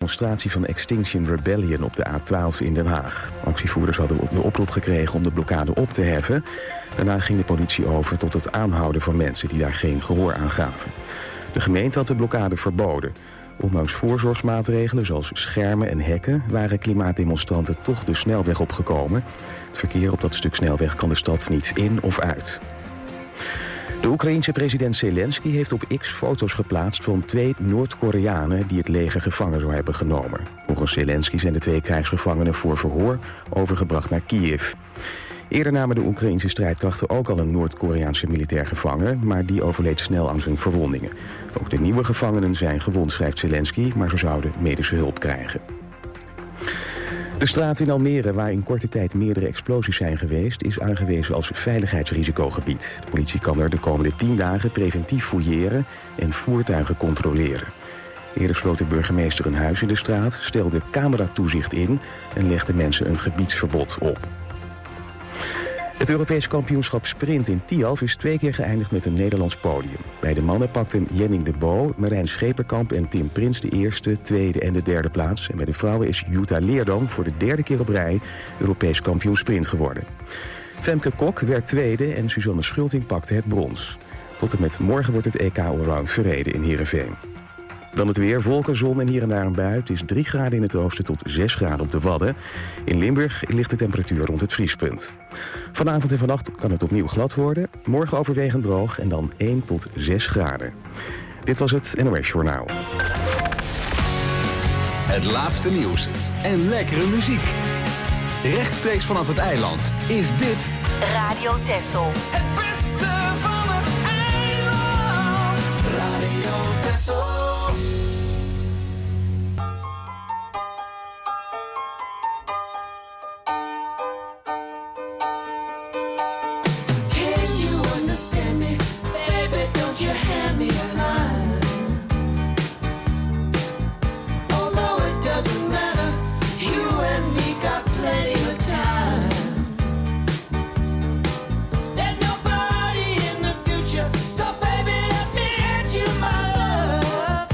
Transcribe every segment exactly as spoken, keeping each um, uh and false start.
demonstratie van Extinction Rebellion op de A twaalf in Den Haag. Actievoerders hadden de oproep gekregen om de blokkade op te heffen. Daarna ging de politie over tot het aanhouden van mensen die daar geen gehoor aan gaven. De gemeente had de blokkade verboden. Ondanks voorzorgsmaatregelen zoals schermen en hekken waren klimaatdemonstranten toch de snelweg opgekomen. Het verkeer op dat stuk snelweg kan de stad niet in of uit. De Oekraïense president Zelensky heeft op X foto's geplaatst van twee Noord-Koreanen die het leger gevangen zou hebben genomen. Volgens Zelensky zijn de twee krijgsgevangenen voor verhoor overgebracht naar Kiev. Eerder namen de Oekraïense strijdkrachten ook al een Noord-Koreaanse militair gevangen, maar die overleed snel aan zijn verwondingen. Ook de nieuwe gevangenen zijn gewond, schrijft Zelensky, maar ze zouden medische hulp krijgen. De straat in Almere, waar in korte tijd meerdere explosies zijn geweest, is aangewezen als veiligheidsrisicogebied. De politie kan er de komende tien dagen preventief fouilleren en voertuigen controleren. Eerder sloot de burgemeester een huis in de straat, stelde cameratoezicht in en legde mensen een gebiedsverbod op. Het Europees kampioenschap sprint in Tialf is twee keer geëindigd met een Nederlands podium. Bij de mannen pakten Jenning de Bo, Marijn Scheperkamp en Tim Prins de eerste, tweede en de derde plaats. En bij de vrouwen is Jutta Leerdam voor de derde keer op rij Europees kampioen sprint geworden. Femke Kok werd tweede en Suzanne Schulting pakte het brons. Tot en met morgen wordt het E K Allround verreden in Heerenveen. Dan het weer, wolken, zon en hier en daar een bui. Het is drie graden in het oosten tot zes graden op de Wadden. In Limburg ligt de temperatuur rond het vriespunt. Vanavond en vannacht kan het opnieuw glad worden. Morgen overwegend droog en dan één tot zes graden. Dit was het N O S Journaal. Het laatste nieuws en lekkere muziek. Rechtstreeks vanaf het eiland is dit Radio Texel. Het beste van het eiland. Radio Texel. Nobody in the future, so baby let me hand you my love.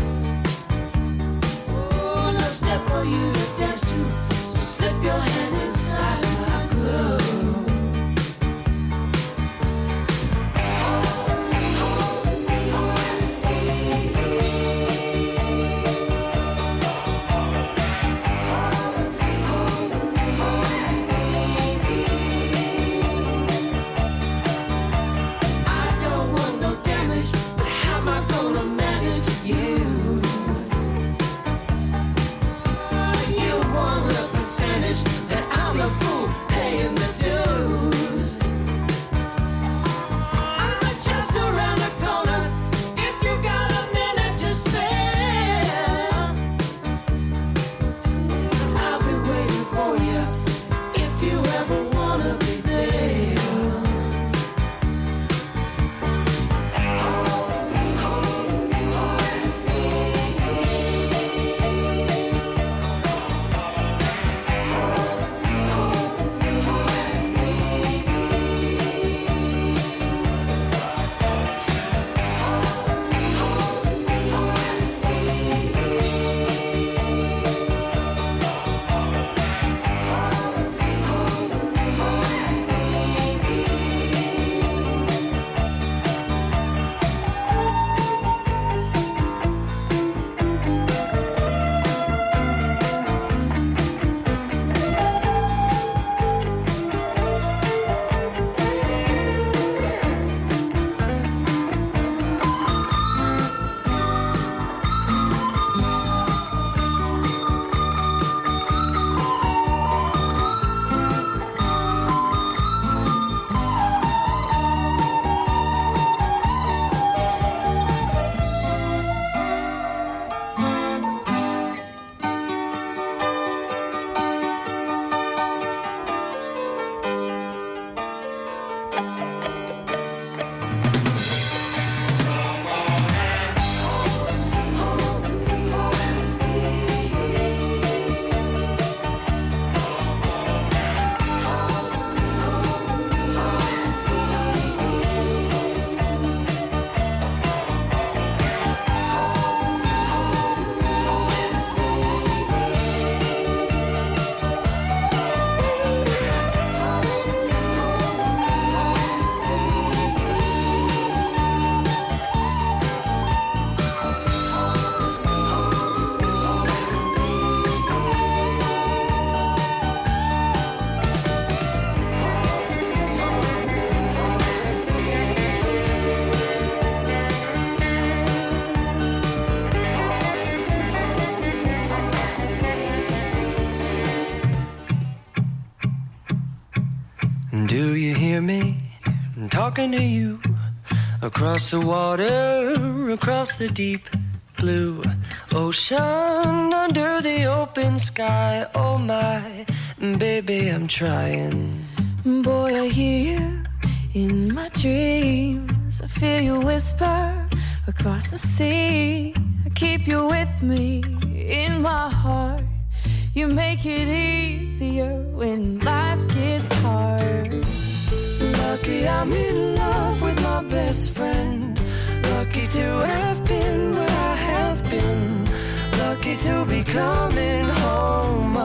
Do you hear me? I'm talking to you. Across the water, across the deep blue ocean, under the open sky. Oh my, baby, I'm trying. Boy, I hear you in my dreams. I feel you whisper across the sea. I keep you with me in my heart. You make it easier when life gets hard. Lucky I'm in love with my best friend. Lucky to have been where I have been. Lucky to be coming home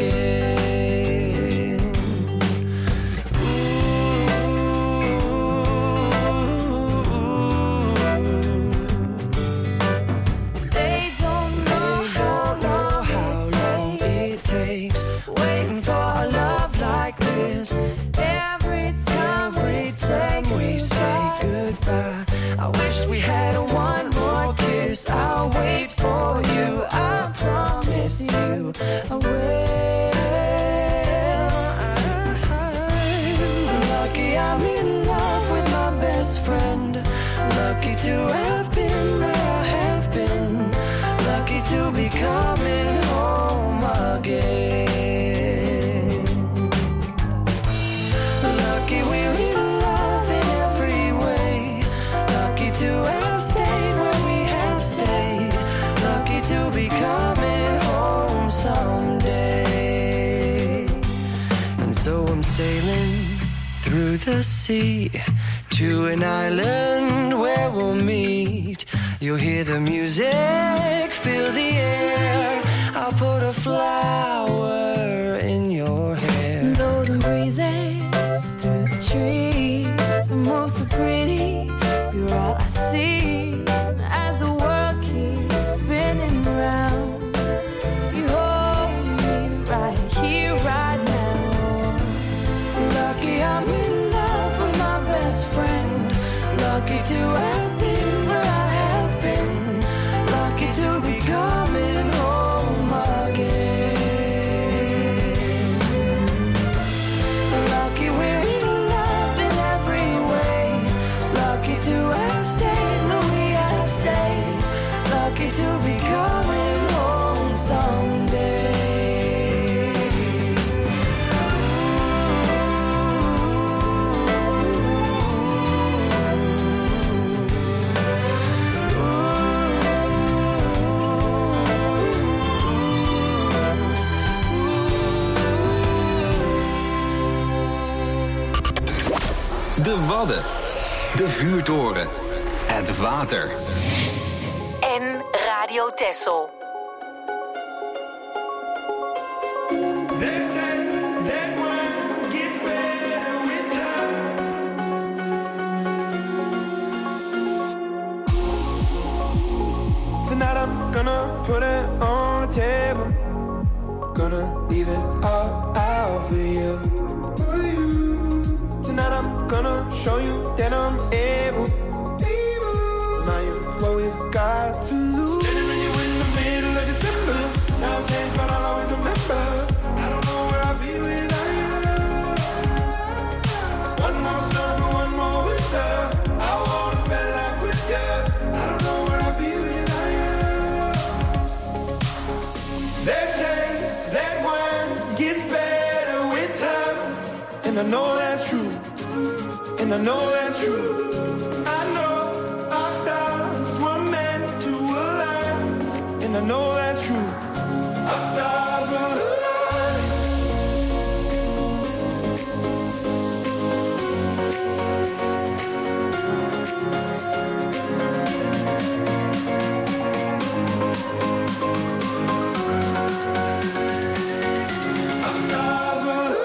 again. Ooh. They don't know how long it takes waiting for a love like this. Every time we say goodbye, I wish we had one more kiss. I'll wait for you, I promise you I will. I'm lucky I'm in love with my best friend. Lucky to have been where I have been. Lucky to be coming home again. Lucky we're in love in every way. Lucky to have stayed where we have stayed. Lucky to be coming home someday. And so I'm sailing through the sea to an island where we'll meet. You'll hear the music, feel the air. I'll put a flower in your hair. Golden breezes through the trees, move so pretty. You're all I see as the world keeps spinning round. You hold me right here, right now. Lucky I'm in love with my best friend. Lucky to have been where I have been. Lucky to be coming home again. Lucky we're in love in every way. Lucky to have stayed where we have stayed. Lucky to be coming home someday. De Wadden, de vuurtoren, het water. En Radio Texel. Tonight I'm gonna put it on the table. Gonna leave it all out for you. Tonight I'm gonna show you that I'm able. Now you're what we've got to lose. Standing with you in the middle of December. Time changed, but I'll always remember. I don't know where I'll be without you. One more summer, one more winter. I wanna spend life with you. I don't know where I'll be without you. They say that one gets better with time, and I know that's true. And I know that's true. I know our stars were meant to align. And I know that's true. Our stars will align. Our stars will align.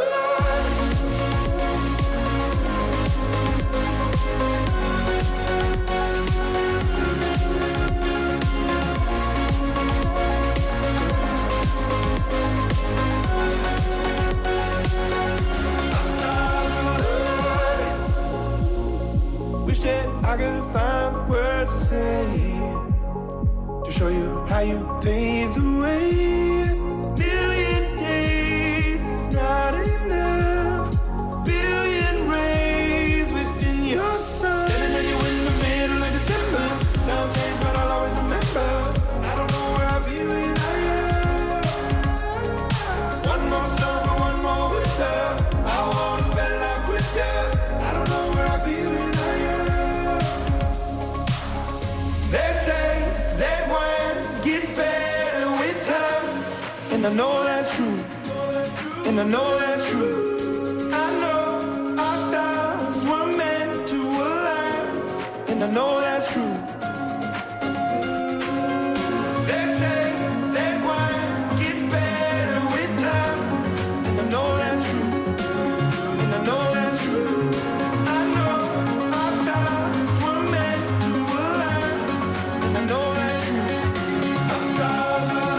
Wish that I could find the words to say to show you how you paved the way. Million days is not enough. Billion and I know that's true, and I know that's true. I know our stars were meant to align, and I know that's true. They say that wine gets better with time, and I know that's true, and I know that's true. I know our stars were meant to align, and I know that's true. Our stars will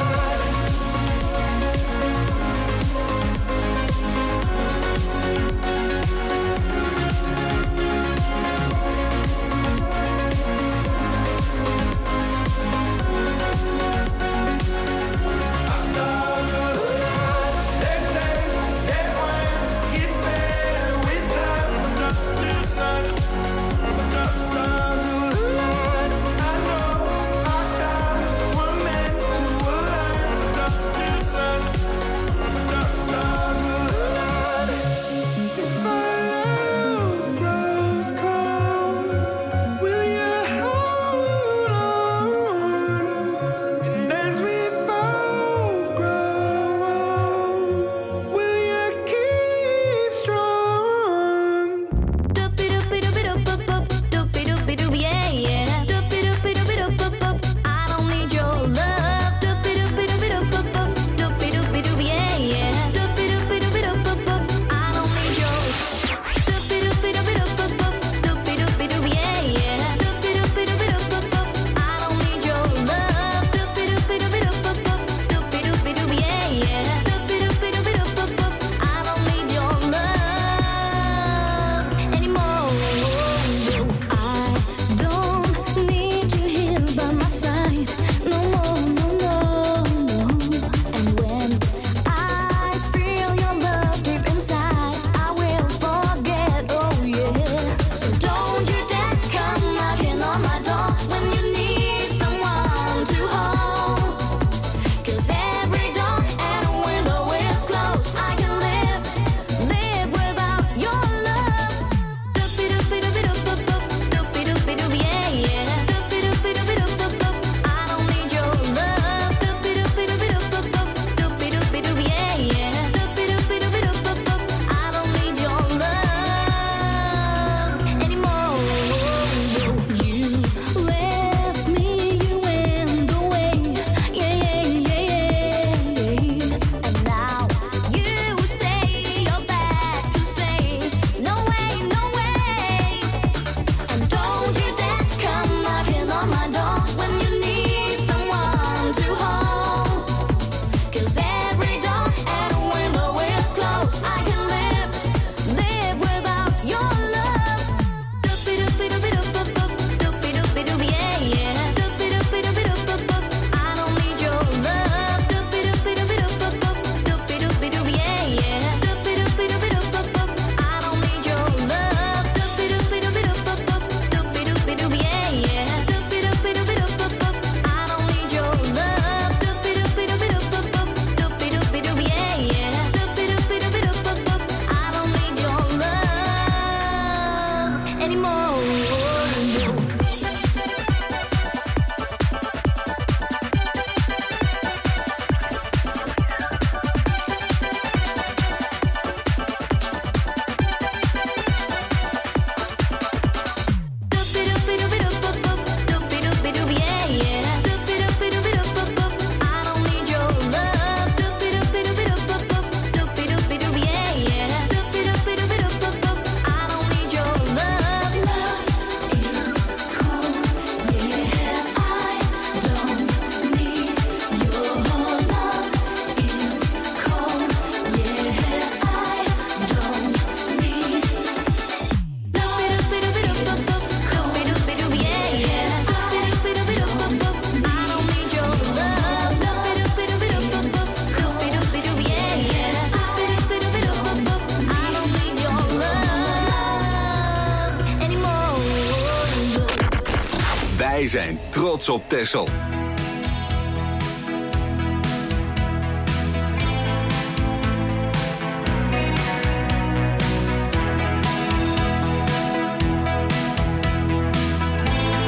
Wij zijn trots op Texel.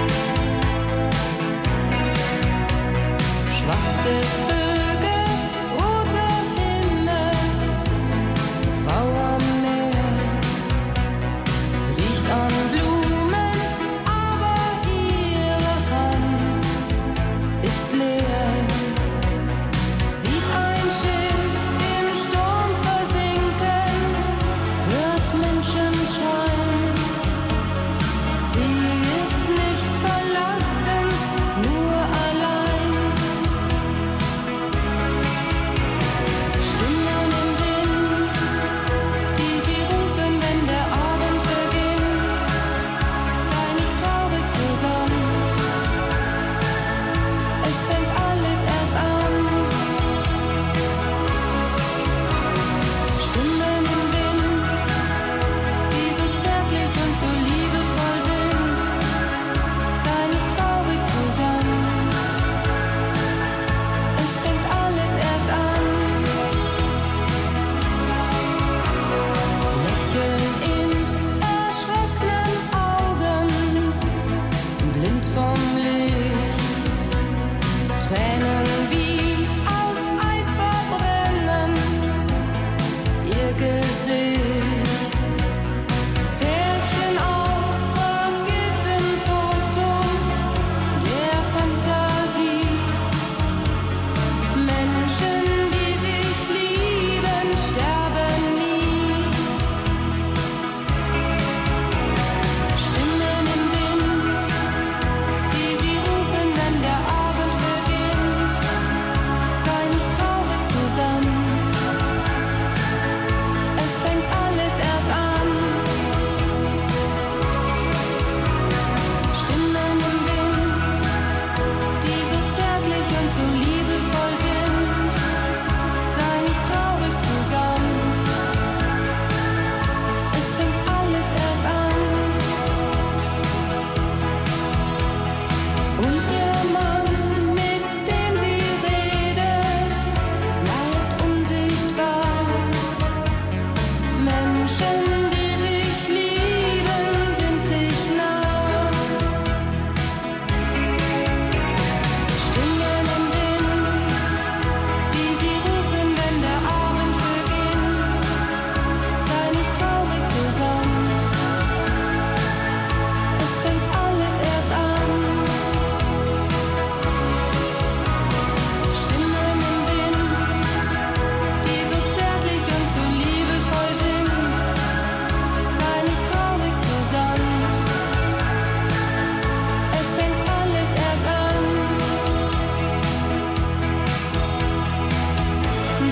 Schwarze Vögel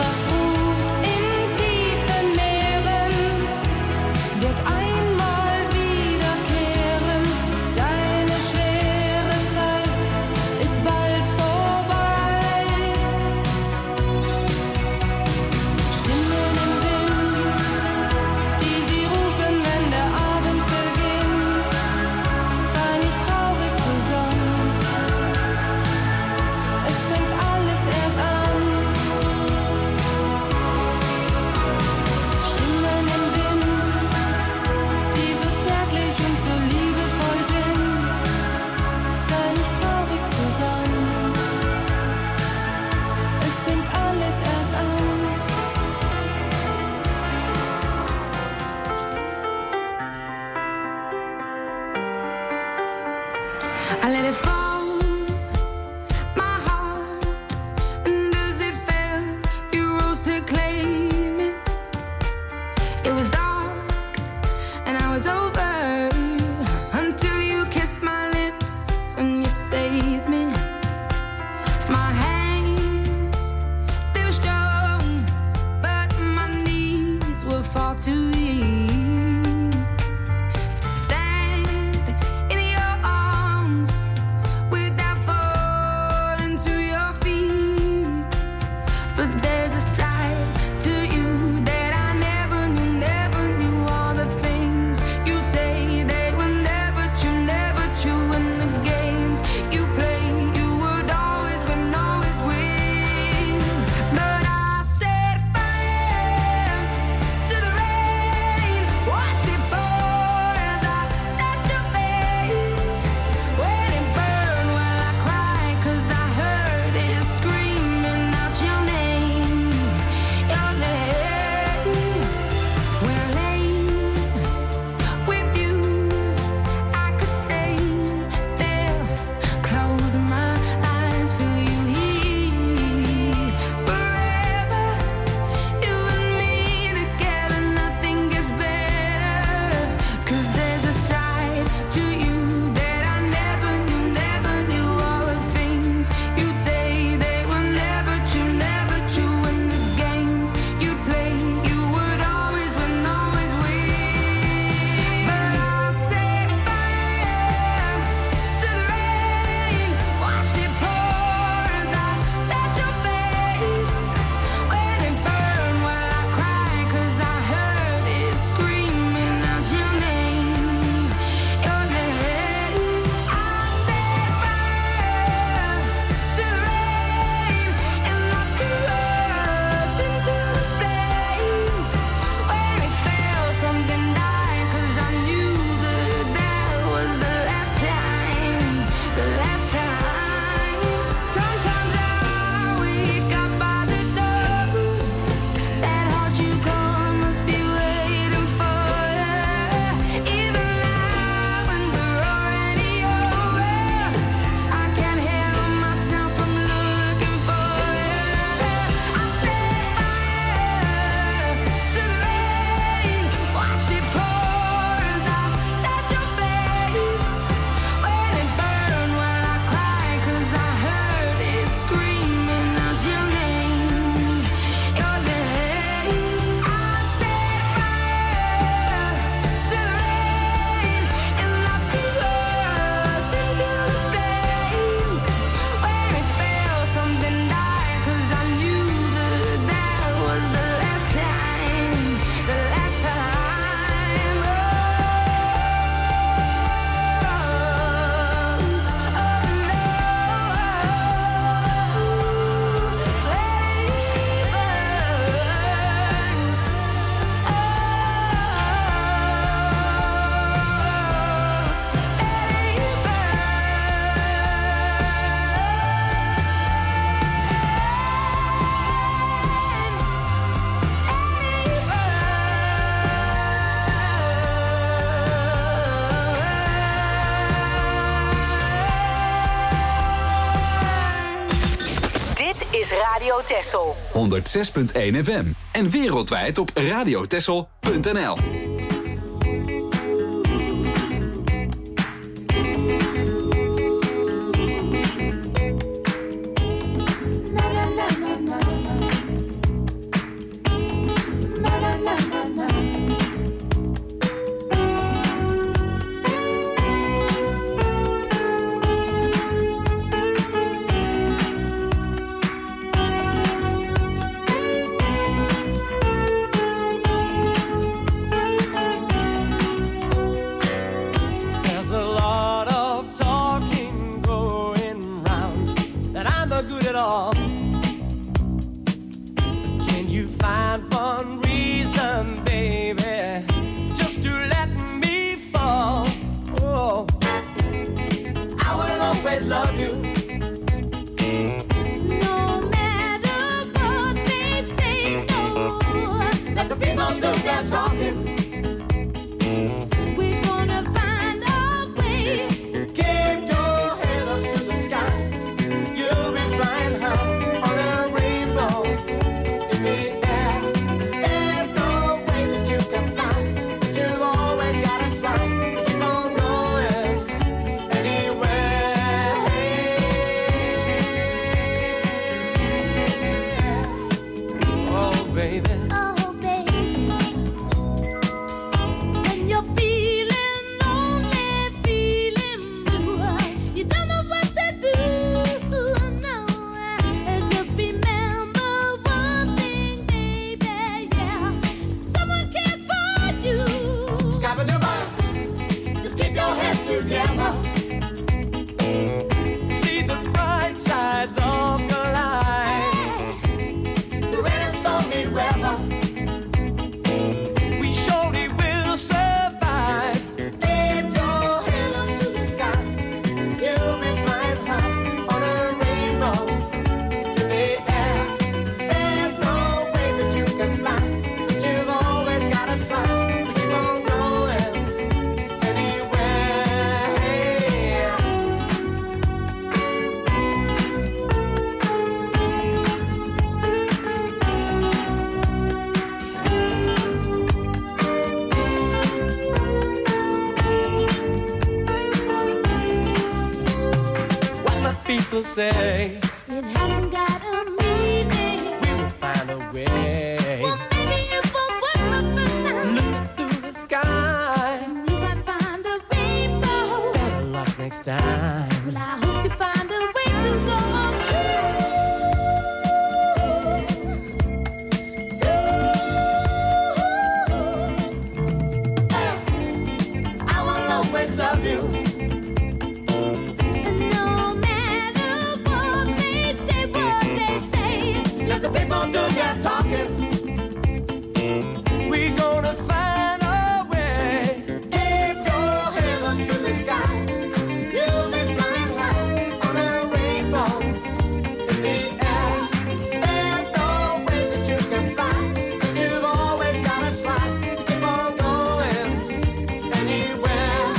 is Radio Texel. honderdzes punt één F M. En wereldwijd op radiotexel punt n l. people say it hasn't got a meaning. We will find a way. Well, maybe if I work my first time, look through the sky, we might find a rainbow. Better luck next time. Well, I hope you find a way to go on soon. Love you. No matter what they say, what they say, let the people do their talking. We gonna find a way. Keep your head up to the sky. you'll be flying high on a rainbow in the air. There's no way that you can fly, but you've always gotta try to keep on going anywhere.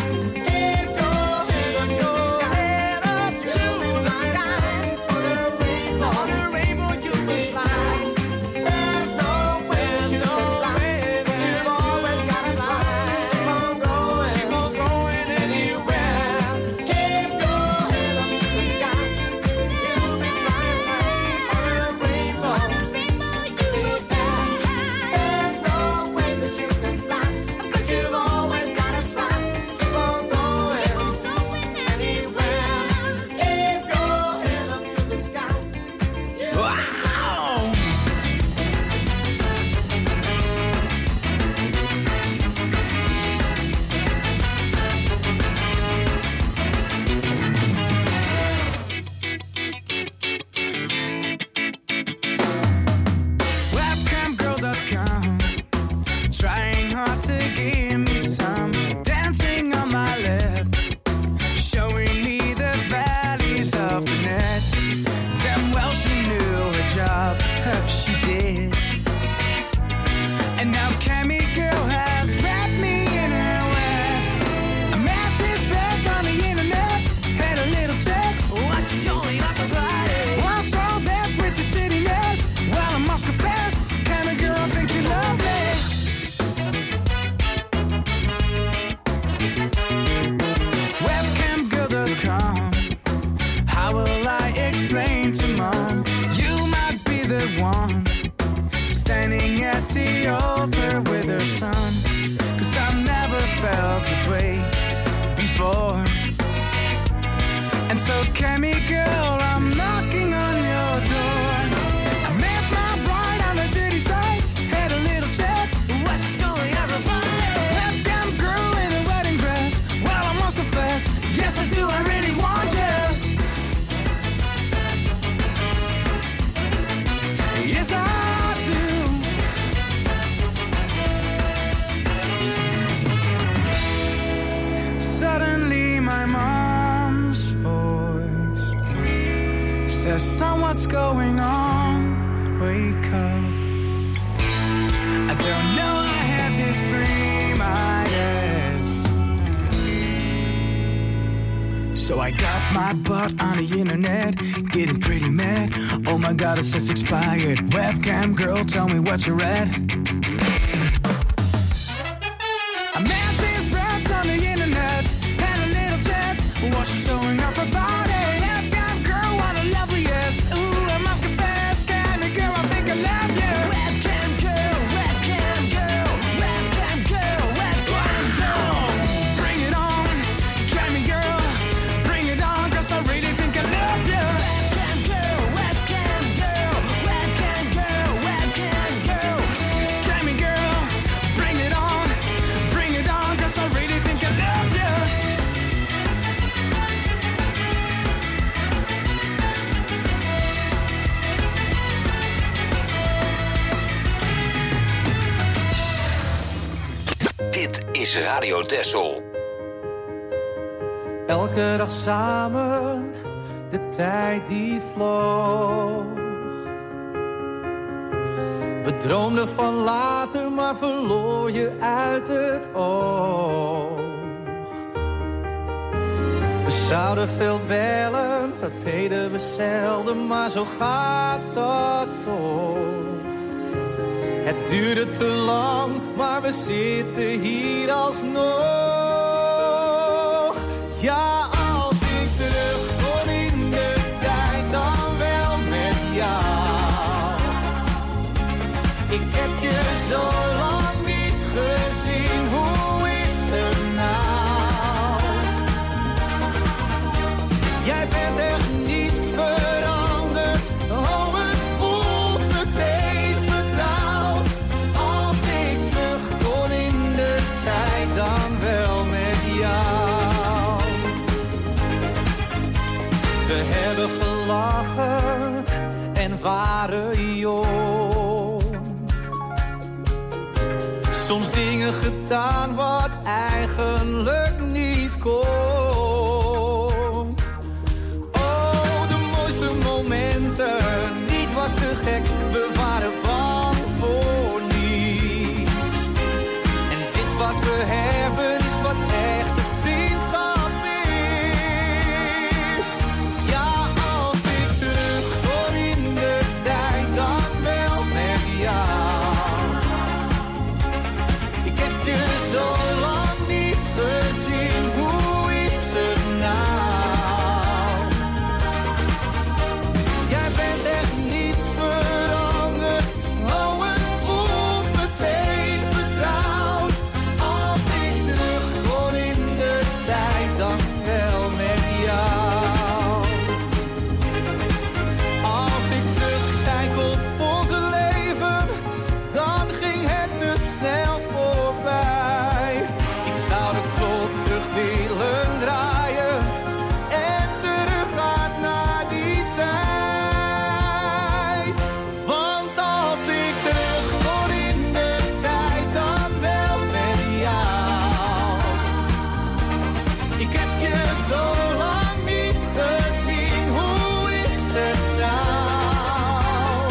What's going on? Wake up. I don't know, I had this dream, I guess. So I got my butt on the internet, getting pretty mad. Oh my god, it says expired. Webcam girl, tell me what you read. I met this brat on the internet, had a little chat, was she showing off her body? Webcam girl, what a lovely yes. Ooh, I must confess, kind of girl, I think I love you. Webcam girl, webcam girl, webcam girl, webcam girl. Bring it on, get me girl, bring it on, cause I really think I love you. Webcam girl, webcam girl, webcam girl, webcam girl. Get me girl, bring it on, bring it on, cause I really think I love you. Dit is Radio Texel. Elke dag samen, de tijd die vloog. We droomden van later, maar verloor je uit het oog. We zouden veel bellen, dat deden we zelden, maar zo gaat dat toch. Het duurde te lang, maar we zitten hier alsnog. Ja, als ik terug kon in de tijd. Ik heb je zo lang niet gezien, hoe is het nou? Jij bent echt niets veranderd, oh het voelt meteen vertrouwd. Als ik terug kon in de tijd, dan wel met jou. We hebben gelachen en waren jong. Soms dingen gedaan wat eigenlijk niet kon. Oh, de mooiste momenten, niets was te gek, we waren bang voor niets. En dit wat we hebben is wat echte vriendschap is. Ja, als ik terug kon in de tijd, dan wel met jou. Ik heb je zo lang niet gezien, hoe is het nou? Jij bent echt niets veranderd, oh het voelt meteen vertrouwd. Als ik terug kon in de tijd, dan wel met jou. Als ik terugkijk op onze leven, dan ging het te snel voorbij. Ik zou de klok terug willen draaien en teruggaan naar die tijd. Want als ik terug kon in de tijd, dan wel met jou. Ik heb je zo lang niet gezien, hoe is het nou?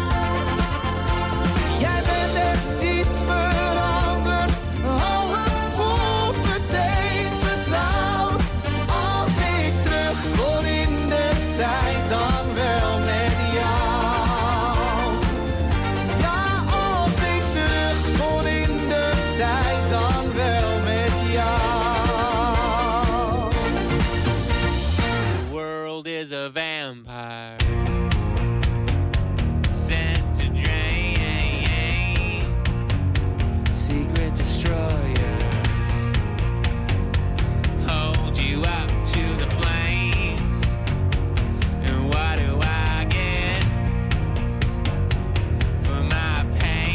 Jij bent echt niets veranderd, oh het voelt meteen vertrouwd. Als ik terug kon in de tijd, dan wel met jou. Ja, als ik terug kon in de tijd, dan wel met jou. The world is a vampire sent to drain. Secret destroyers hold you up to the flames. And what do I get for my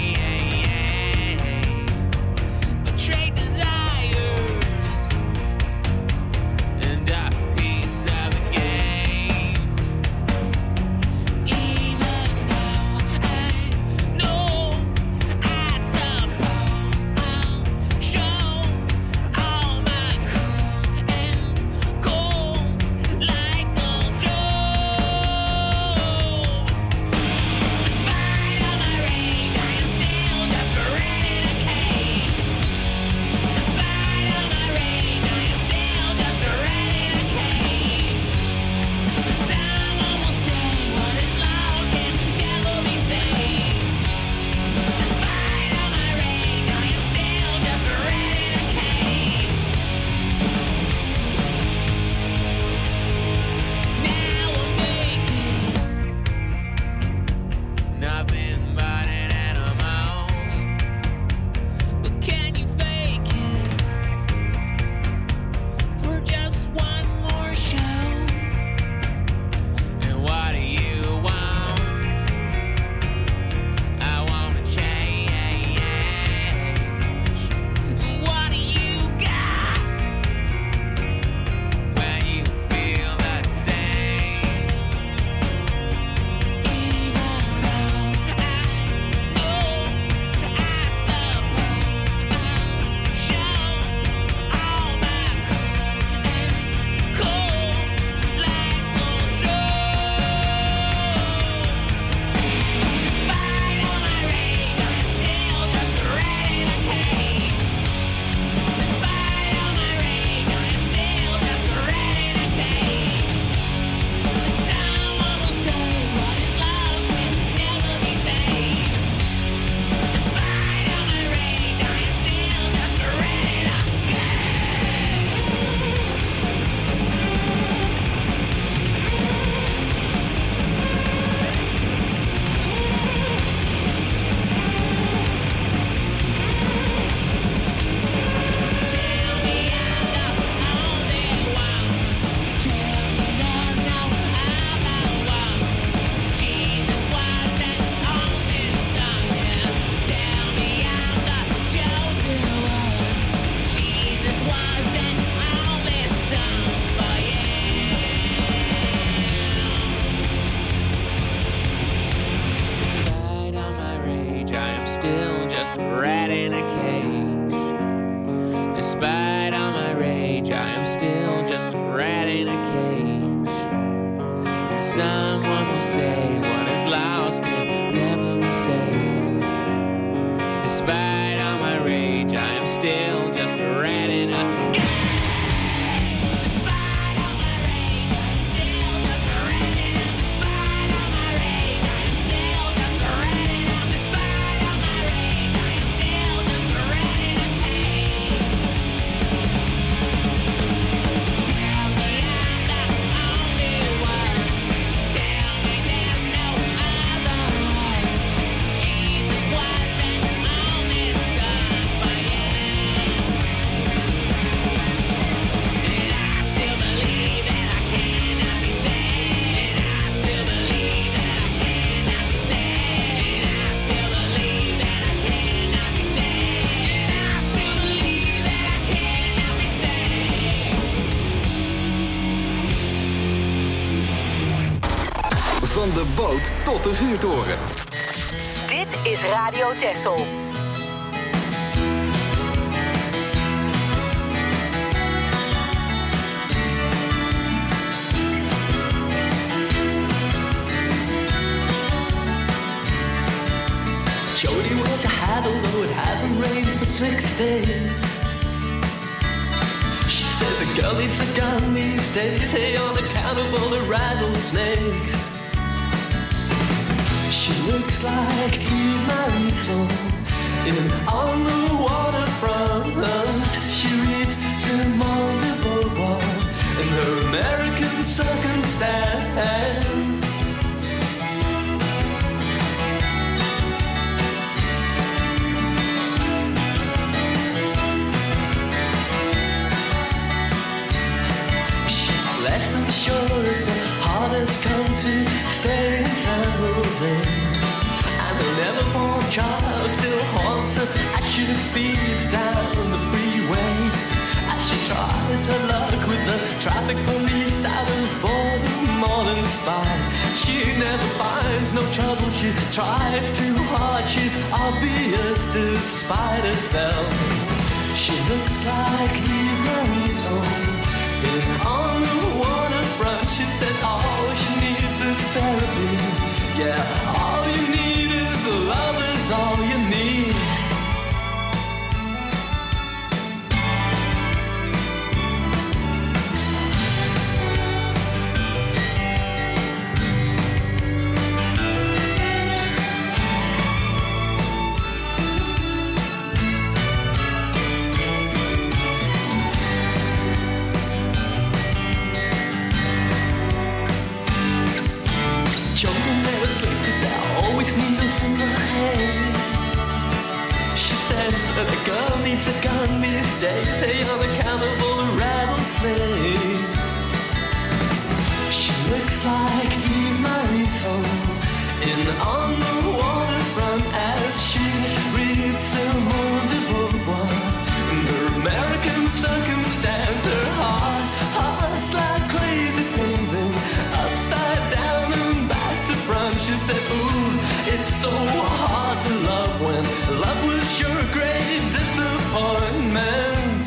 pain? Betrayed desires and a piece of the game. Even though I know, I suppose I'm still just a rat in a cage. Despite all my rage, I am still just a rat in a cage. And someone will say what is lost can never be saved. Despite all my rage, I am still just a rat in a cage. Van de boot tot de vuurtoren. Dit is Radio Texel. Jody wears a hat although it hasn't rained for six days. She says a girl needs a gun these days, hey, on account of all the rattlesnakes. She looks like Eve Marisol in On the Waterfront. She reads Simone de Beauvoir in her American Circumstance. She's less than sure if the heart has come to stay in San Jose. And her never-born child still haunts her as she speeds down the freeway. As she tries her luck with the traffic police out of boredom, modern spy. She never finds no trouble, she tries too hard. She's obvious despite herself. She looks like Eve Marisol in On the Waterfront. She says all she needs is therapy. Yeah, all you need is love is all you need. That a girl needs a gun these days, hey, on account of all the rattlesnakes. She looks like Eve Marisol in On the Waterfront as she reads Simone de Beauvoir in her American Circumstance. Her heart, heart's like crazy paving, upside down and back to front. She says, ooh, it's so hard to love when love was your great disappointment.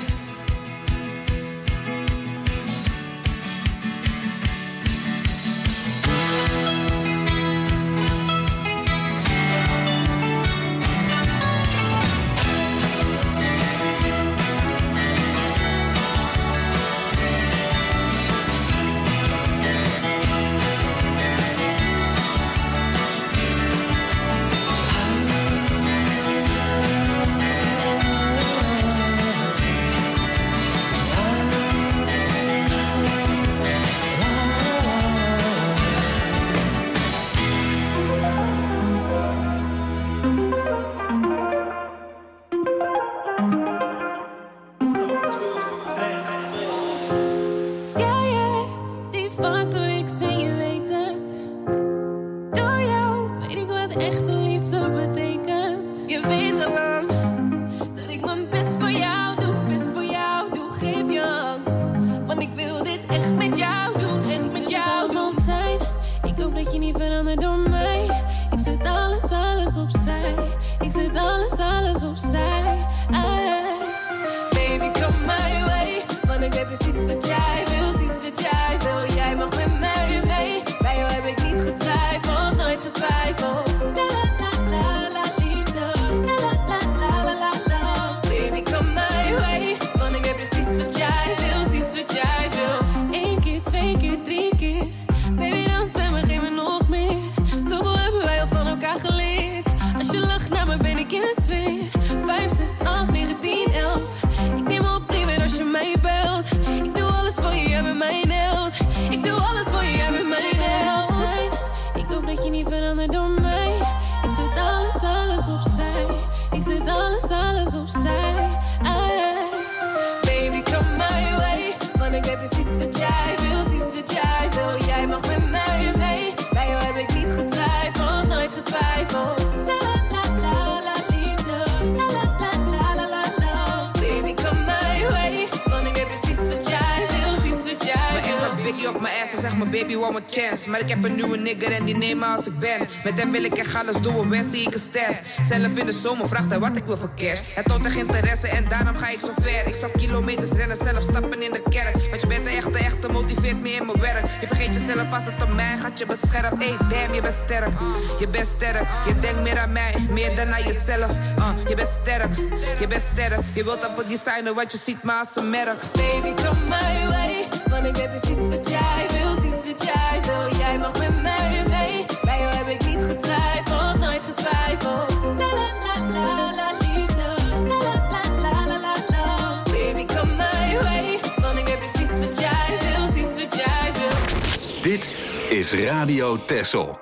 maar ben ik in de sfeer. Vijf, zes, acht, negen, tien, elf. Ik neem op, liever als je mij belt. Ik doe alles voor je, jij bent mijn held. Ik doe alles voor je, jij bent mijn held. Ik hoop dat je niet verandert door mij. Ik zet alles, alles opzij. Ik zet alles, alles opzij. Ay. Baby, come my way. Want ik weet precies wat jij wil, precies wat jij wil. Jij mag met mij mee. Bij jou heb ik niet getwijfeld, nooit getwijfeld. La la la la liefde. La la la la la la. Baby, come my way. Want ik weet precies wat jij wil, precies wat jij wil. Mijn ex had biggie op mijn ass en zeg mijn baby one more chance. Maar ik heb een nieuwe nigger en die neem me als ik ben. Met hem wil ik echt alles doen, wens zie ik een ster. Zelf in de zomer vraagt hij wat ik wil voor cash. Hij toont echt interesse en daarom ga ik zo ver. Ik zou kilometers rennen, zelf stappen in de kerk. Want je bent de echte, echte, motiveert me in mijn werk. Je vergeet jezelf als het om mij gaat, je beschermt. Hey damn, je bent sterk, je bent sterk. Je denkt meer aan mij, meer dan aan jezelf. uh, Je bent sterk, je bent sterk. Je wilt op het designen, want je ziet me als een merk. Baby, come my way. Want ik weet precies wat jij wil, precies wat jij wil. Jij mag met mij mee. Bij jou heb ik niet getwijfeld, nooit getwijfeld. La la la la la liefde. La la la la la la. Baby, come my way. Want ik weet precies wat jij wil, precies wat jij wil. Dit is Radio Texel.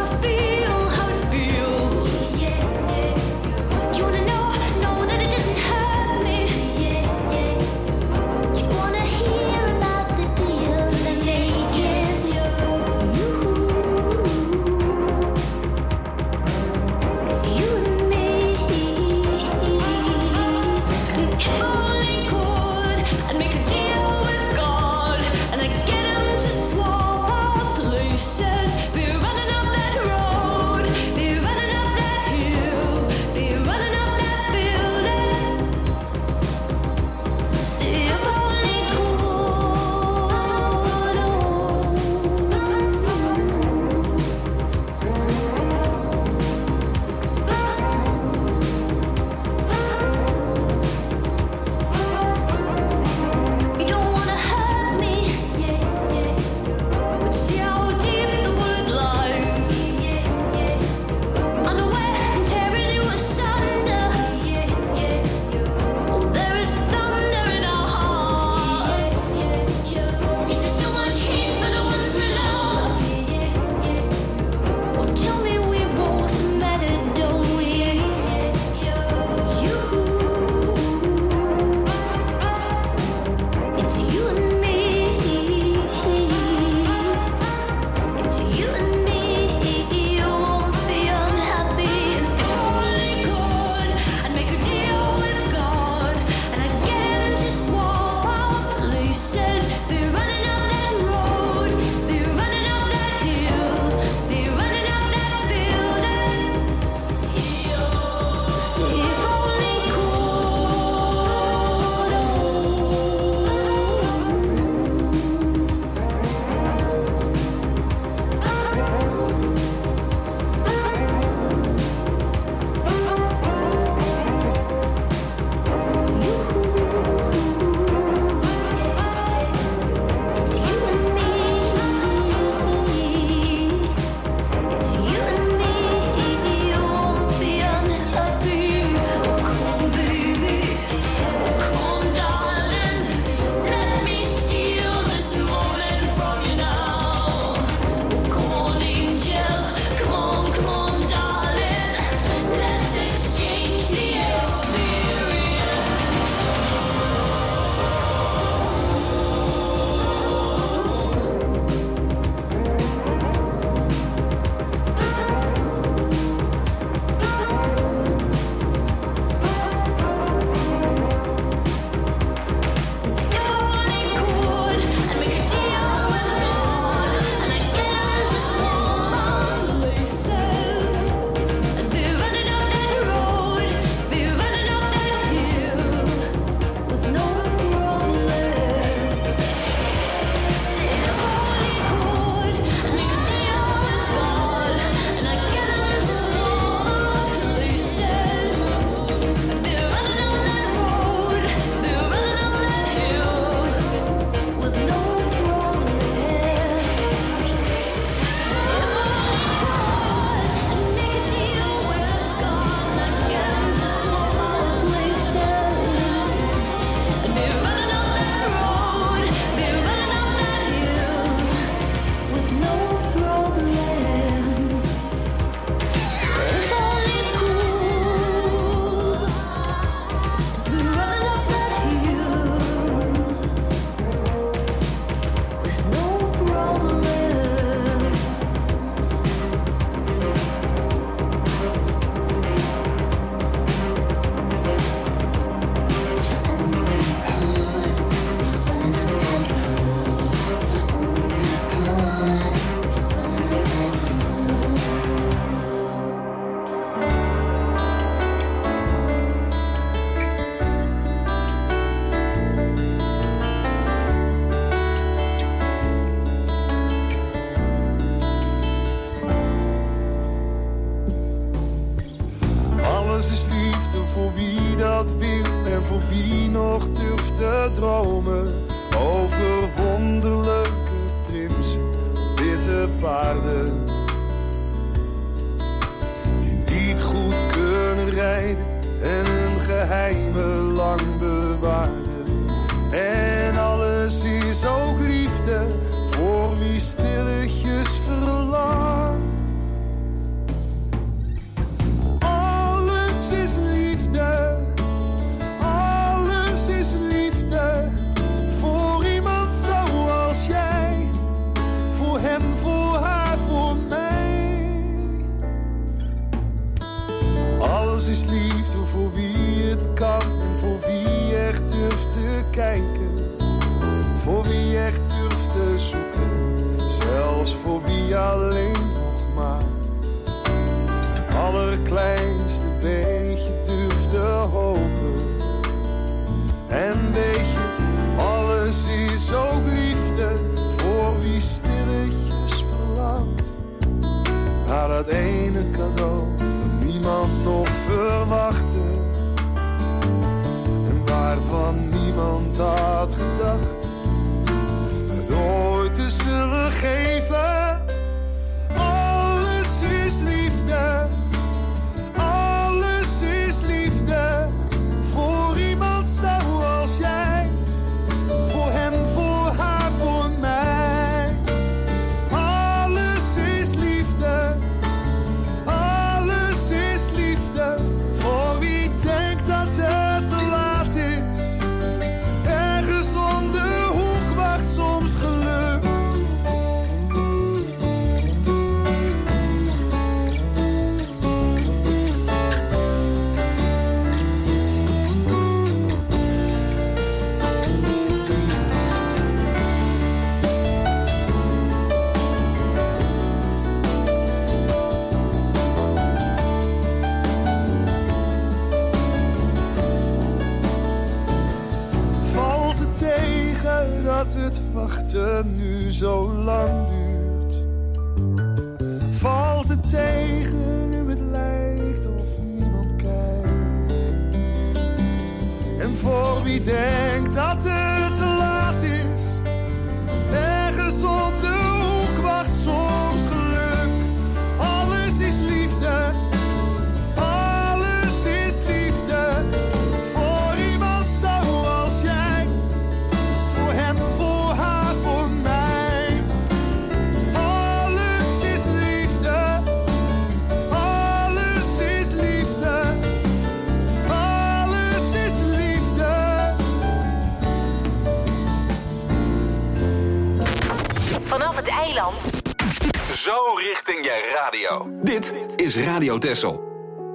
Feel how it feels. Yeah, yeah. Do you wanna know? Know that it doesn't hurt. geheimen lang bewaren. En alles is ook liefde voor wie stilletjes verlangt. Alles is liefde, alles is liefde voor iemand zoals jij, voor hem, voor haar, voor mij. Alles is liefde voor wie het kan en voor wie echt durft te kijken, voor wie echt durft te zoeken, zelfs voor wie alleen nog maar allerkleinste beetje durft te hopen. En weet je, alles is ook liefde voor wie stilletjes verlangt naar dat ene cadeau dat niemand nog verwachtte en waarvan niemand had gedacht het ooit te zullen geven. Alles is liefde, alles is liefde voor iemand zoals jij, voor hem, voor haar, voor mij. Alles is liefde, alles is liefde voor wie denkt dat het te laat is. Ergens om de hoek wacht soms geluk. Valt het tegen dat het wachten nu zo lang duurt? Valt het tegen nu het lijkt of niemand kijkt? En voor wie denkt dat het te laat is, ergens om de hoek wacht soms geluk. Alles is liefde, alles is liefde voor iemand zoals jij, voor hem, voor haar, voor mij. Alles is liefde, alles is liefde, alles is liefde. Vanaf het eiland. Zo richting je radio. Dit is Radio Texel.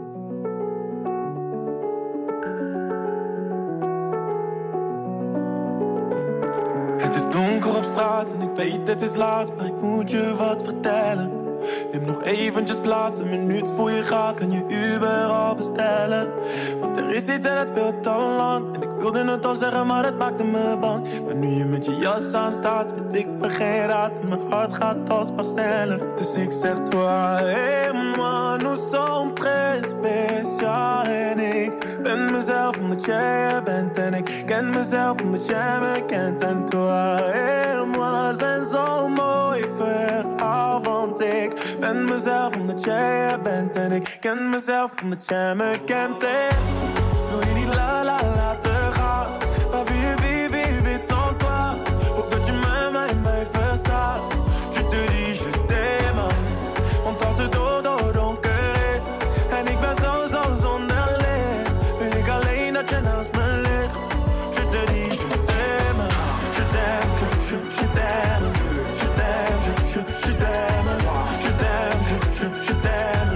Het is donker op straat en ik weet het is laat, maar ik moet je wat vertellen. Neem nog eventjes plaats, een minuut voor je gaat, kan je Uber al bestellen. Want er is iets en het speelt al lang, en ik wilde het al zeggen, maar het maakte me bang. Maar nu je met je jas aan staat, weet ik me geen raad, en mijn hart gaat alsmaar sneller. Dus ik zeg toi, hey man, nous sommes très spécial. En ik ben mezelf omdat jij er bent, en ik ken mezelf omdat jij me kent. En toi, hey moi, zijn zo'n mooi verhaal, want ik ben mezelf omdat jij er bent, en ik ken mezelf omdat jij me kent. En wil je niet la la laten gaan, maar wie, wie, wie weet sans toi, hoop dat je mij, mij, mij verstaat. Je te dis, je t'aime, want als het door, door donker is, en ik ben zo, zo zonder licht, wil ik alleen dat je naast me ligt. Je te dis, je t'aime, je t'aime, je, je, je t'aime, je t'aime, je, je, je t'aime, je t'aime, je, je, je t'aime.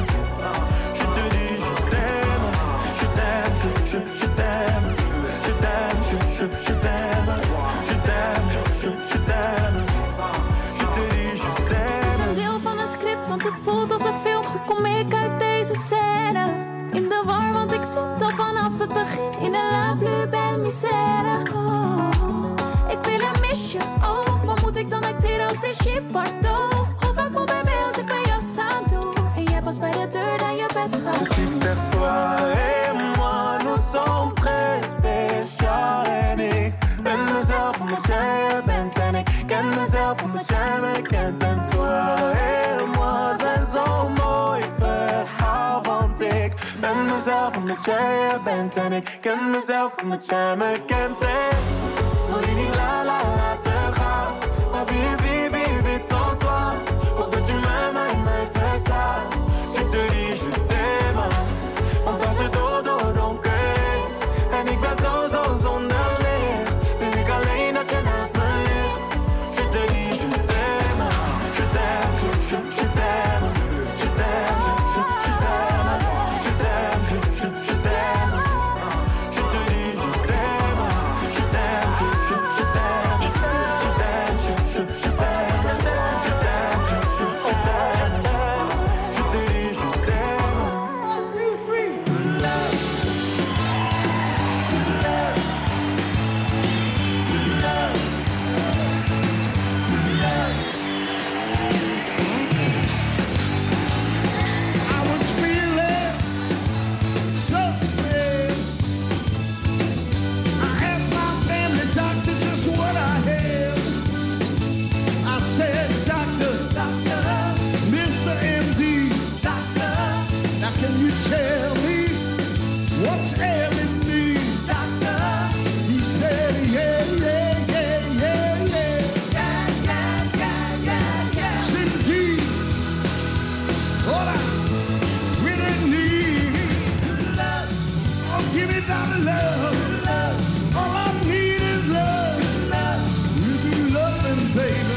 Je te dis, je t'aime, je t'aime, je, je, je t'aime, je t'aime, je, je, je t'aime, je t'aime, je, je, je t'aime. Je te dis, je t'aime. Is dit een deel van een script, want het voelt als een film. Hoe kom ik uit deze scène? In de war, want ik zit al vanaf het begin in de la plus belle misère. Oh, ik wil en mis je ook, wat moet ik dan acteren als Brigitte Bardot? Hoe vaak moet bij mij als ik mijn jas aan doe en jij pas bij de deur dan je best gaat. Dus ik zeg toi et moi, nous sommes très spécial. En ik ben mezelf omdat jij er bent, en ik ken mezelf omdat jij me kent. En toi et moi zijn zo'n mooi verhaal, want ik Ben mezelf omdat jij er bent en ik ken mezelf omdat jij me kent. En wil je niet la la laten gaan, maar wie, wie, wie weet sans toi. Hoop dat je mij, mij, mij verstaat. Je te dis, je t'aime, want als het door, door donker is en ik ben zo, zo zonder licht, wil ik alleen dat je naast me ligt. Je te dis, je t'aime, je t'aime, je, je, je t'aime, je t'aime, je, je, je t'aime, je t'aime, je, je, je t'aime. Je te dis, je t'aime, je t'aime, je, je, je t'aime, je t'aime, je, je, je t'aime, je t'aime, je, je, je t'aime. Je te dis, je t'aime. One, two, three. Love. Love. Love. Love. I was feeling something. I asked my family doctor just what I had. I said, doctor, doctor, Mister M D, doctor, now can you tell me what's ailing me, doctor? He said, yeah, yeah, yeah, yeah, yeah, yeah, yeah, yeah, yeah, yeah. Cindy, all I really need love. Oh, give me that love. All I need is love. You do loving, baby.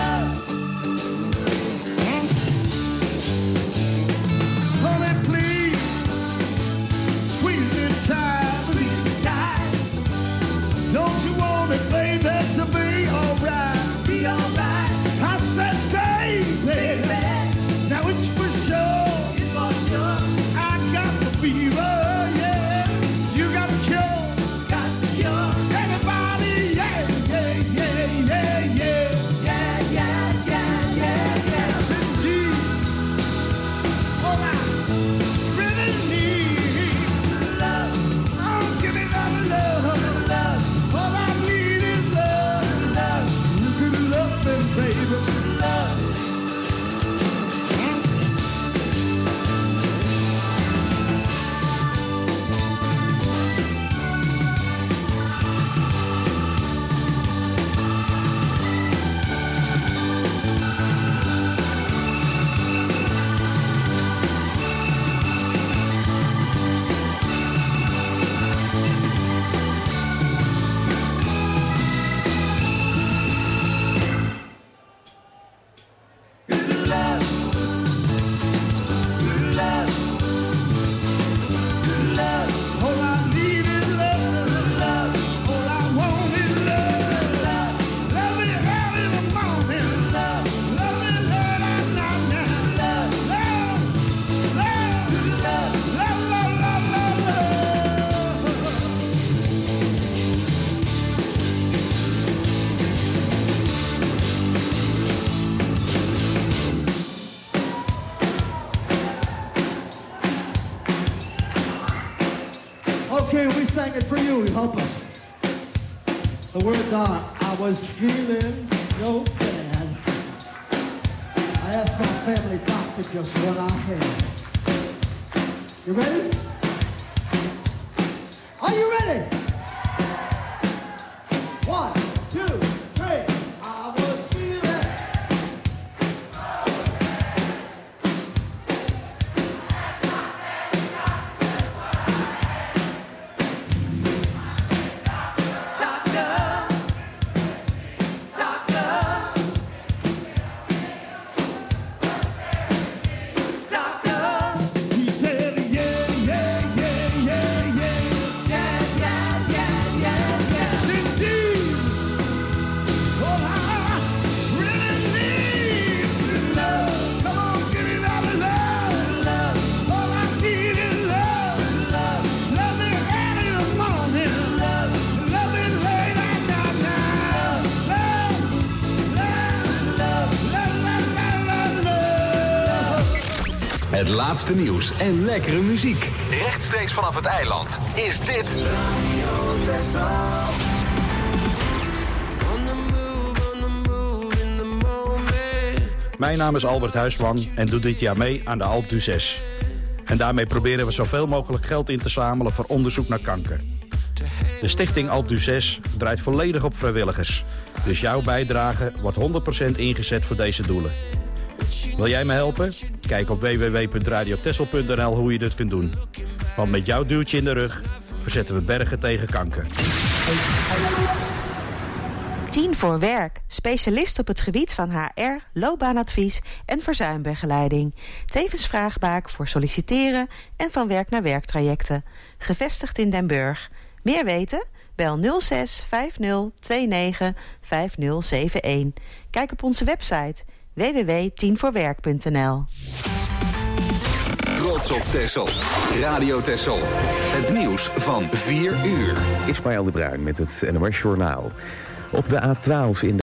Honey, please squeeze me tight. Squeeze me tight. Don't you want it, baby, to be alright? Be alright. I said, baby, now it's for sure. It's for sure. I got the fever, yeah. You got the cure. Got the cure. Everybody, yeah, yeah, yeah, yeah, yeah. Yeah, yeah, yeah, yeah, yeah. Indeed. All I really need love. Oh, give me that love. Love. All I need is love. Love. You can love me, baby. Love. All I need is love. All I want is love. Love me early in the morning. Love me late at night. Love, love, love, love, love, love, love. Okay, we sang it for you. Help us. The words are, I was feeling so bad. I asked my family doctor just what I had. You ready? Are you ready? One, two, three. I was feeling. He said, yeah, yeah, yeah, yeah, Het laatste nieuws en lekkere muziek. Rechtstreeks vanaf het eiland is dit... Mijn naam is Albert Huisman en doe dit jaar mee aan de Alpe d'Huez. En daarmee proberen we zoveel mogelijk geld in te zamelen voor onderzoek naar kanker. De stichting Alpe d'Huez draait volledig op vrijwilligers. Dus jouw bijdrage wordt honderd procent ingezet voor deze doelen. Wil jij me helpen? Kijk op w w w punt radio texel punt n l hoe je dit kunt doen. Want met jouw duwtje in de rug verzetten we bergen tegen kanker. tien voor werk. Specialist op het gebied van H R, loopbaanadvies en verzuimbegeleiding. Tevens vraagbaak voor solliciteren en van werk naar werktrajecten. Gevestigd in Den Burg. Meer weten? Bel nul zes vijf nul twee negen vijf nul zeven een. Kijk op onze website w w w punt tien voor werk punt n l. Trots op Texel. Radio Texel. Het nieuws van vier uur. Ismaël de Bruin met het N O S Journaal. Op de A twaalf in